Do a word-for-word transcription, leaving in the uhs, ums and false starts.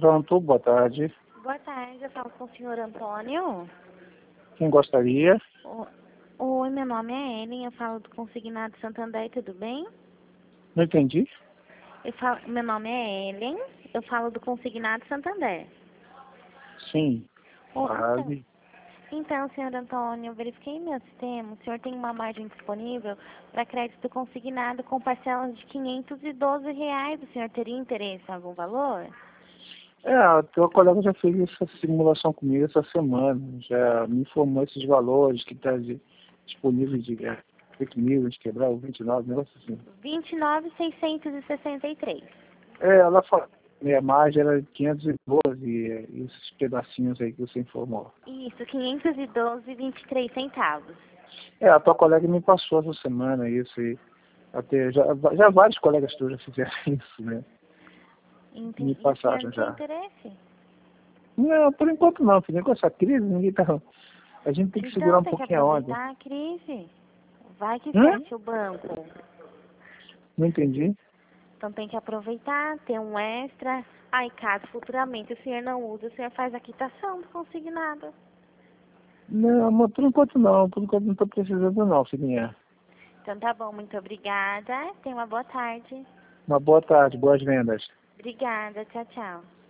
Pronto, boa tarde. Boa tarde, eu falo com o senhor Antônio. Quem gostaria? O- Oi, meu nome é Ellen, eu falo do Consignado Santander, tudo bem? Não entendi. Eu falo, meu nome é Ellen, eu falo do Consignado Santander. Sim. Ô, então, Vale. então, senhor Antônio, eu verifiquei meu sistema, o senhor tem uma margem disponível para crédito consignado com parcelas de quinhentos e doze reais. O senhor teria interesse em algum valor? É, a tua colega já fez essa simulação comigo essa semana. Já me informou esses valores que está disponível de é, oito mil, de quebrar o vinte e nove, negócio assim. vinte e nove mil seiscentos e sessenta e três. É, ela falou que minha margem era quinhentos e doze, é, esses pedacinhos aí que você informou. Isso, quinhentos e doze e vinte e três centavos. É, a tua colega me passou essa semana isso e até já, já vários colegas teus já fizeram isso, né? Me Entendi. E o senhor passaram não tem já. interesse? Não, por enquanto não, filho. Com essa crise, ninguém tá. A gente tem que segurar Então um tem que pouquinho a onda. aproveitar a crise. Vai que Hã? fecha o banco. Não entendi. Então tem que aproveitar, ter um extra. Aí caso futuramente o senhor não usa, o senhor faz a quitação do consignado. Não, mas por enquanto não. Por enquanto não tô precisando não, filhinha. Então tá bom, muito obrigada. Tenha uma boa tarde. Uma boa tarde, boas vendas. Obrigada, tchau, tchau.